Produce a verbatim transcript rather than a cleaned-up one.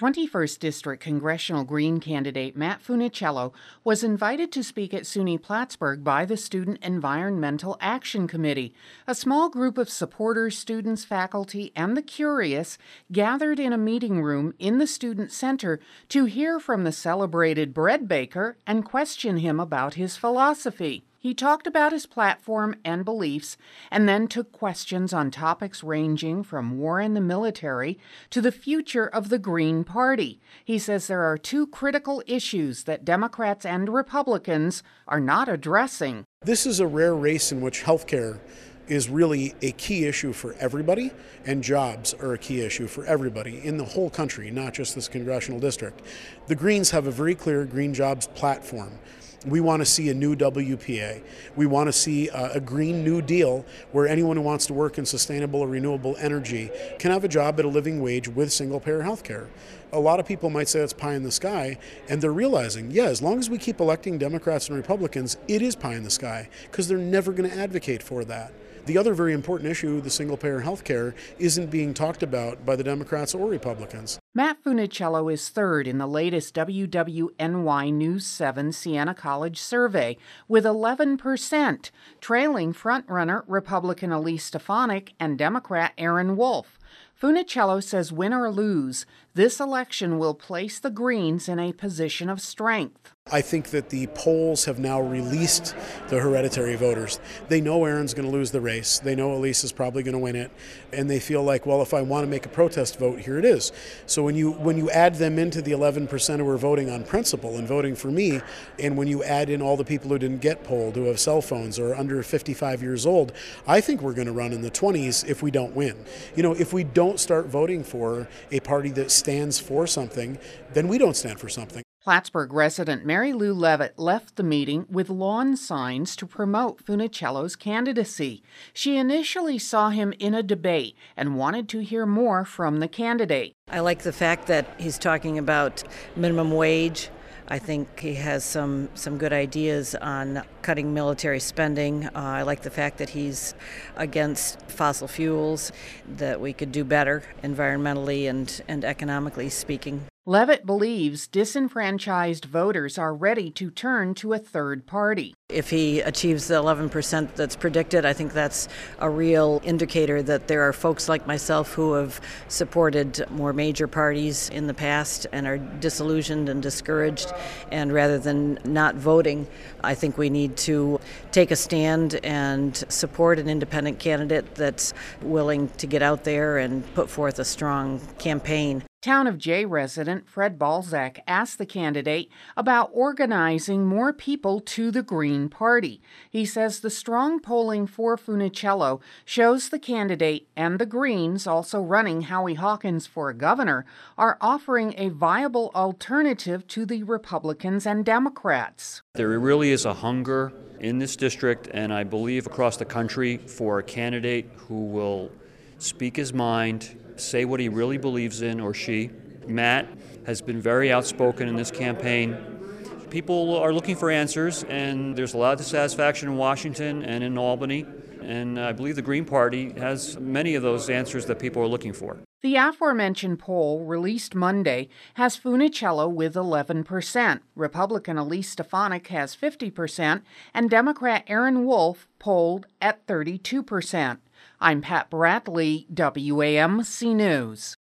twenty-first District Congressional Green candidate Matt Funicello was invited to speak at SUNY Plattsburgh by the Student Environmental Action Committee. A small group of supporters, students, faculty, and the curious gathered in a meeting room in the Student Center to hear from the celebrated bread baker and question him about his philosophy. He talked about his platform and beliefs and then took questions on topics ranging from war and the military to the future of the Green Party. He says there are two critical issues that Democrats and Republicans are not addressing. This is a rare race in which healthcare is really a key issue for everybody, and jobs are a key issue for everybody in the whole country, not just this congressional district. The Greens have a very clear green jobs platform. We want to see a new W P A. We want to see a, a Green New Deal where anyone who wants to work in sustainable or renewable energy can have a job at a living wage with single-payer health care. A lot of people might say it's pie in the sky, and they're realizing, yeah, as long as we keep electing Democrats and Republicans, it is pie in the sky, because they're never going to advocate for that. The other very important issue, the single-payer health care, isn't being talked about by the Democrats or Republicans. Matt Funicello is third in the latest W W N Y News seven Siena College survey with eleven percent, trailing frontrunner Republican Elise Stefanik and Democrat Aaron Wolf. Funicello says win or lose, this election will place the Greens in a position of strength. I think that the polls have now released the hereditary voters. They know Aaron's going to lose the race. They know Elise is probably going to win it. And they feel like, well, if I want to make a protest vote, here it is. So when you when you add them into the eleven percent who are voting on principle and voting for me, and when you add in all the people who didn't get polled, who have cell phones or are under fifty-five years old, I think we're going to run in the twenties if we don't win. You know, if we don't start voting for a party that stands for something, then we don't stand for something. Plattsburgh resident Mary Lou Levitt left the meeting with lawn signs to promote Funicello's candidacy. She initially saw him in a debate and wanted to hear more from the candidate. I like the fact that he's talking about minimum wage. I think he has some, some good ideas on cutting military spending. Uh, I like the fact that he's against fossil fuels, that we could do better environmentally and, and economically speaking. Levitt believes disenfranchised voters are ready to turn to a third party. If he achieves the eleven percent that's predicted, I think that's a real indicator that there are folks like myself who have supported more major parties in the past and are disillusioned and discouraged. And rather than not voting, I think we need to take a stand and support an independent candidate that's willing to get out there and put forth a strong campaign. Town of Jay resident Fred Balzac asked the candidate about organizing more people to the Green Party. He says the strong polling for Funicello shows the candidate and the Greens, also running Howie Hawkins for governor, are offering a viable alternative to the Republicans and Democrats. There really is a hunger in this district, and I believe across the country, for a candidate who will speak his mind, say what he really believes in, or she. Matt has been very outspoken in this campaign. People are looking for answers, and there's a lot of dissatisfaction in Washington and in Albany, and I believe the Green Party has many of those answers that people are looking for. The aforementioned poll, released Monday, has Funicello with eleven percent. Republican Elise Stefanik has fifty percent, and Democrat Aaron Wolf polled at thirty-two percent. I'm Pat Bradley, W A M C News.